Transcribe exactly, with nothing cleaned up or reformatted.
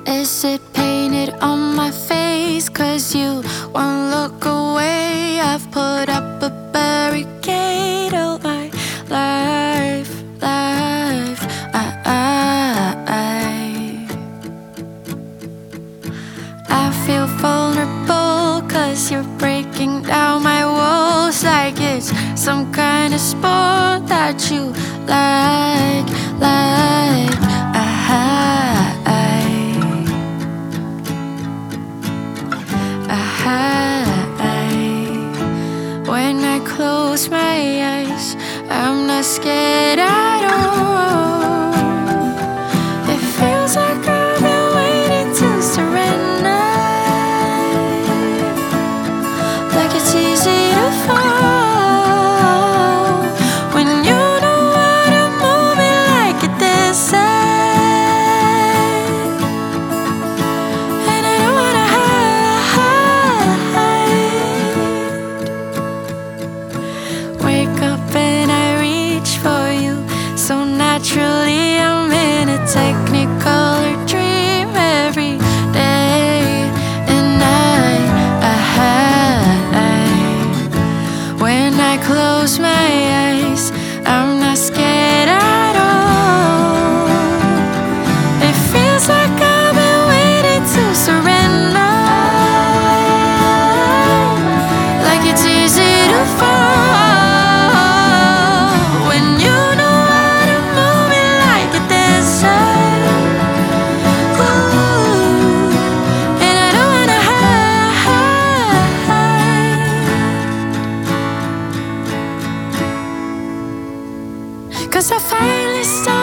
Is it painted on my face? Cause you won't look away. I've put up a barricade. Oh, my life, life, I, I, I feel vulnerable. Cause you're breaking down my walls like it's some kind of sport that you like, like, I, when I close my eyes, I'm not scared at all. It feels like I've been waiting to surrender, like it's easy to fall when you know how to move it like a desert. And I don't wanna wake up and I reach for you. So naturally I'm in a technicolor dream every day and night. I, when I close my eyes, I'm not scared at all. It feels like I've been waiting to surrender, like it's easy to fall. Cause I finally started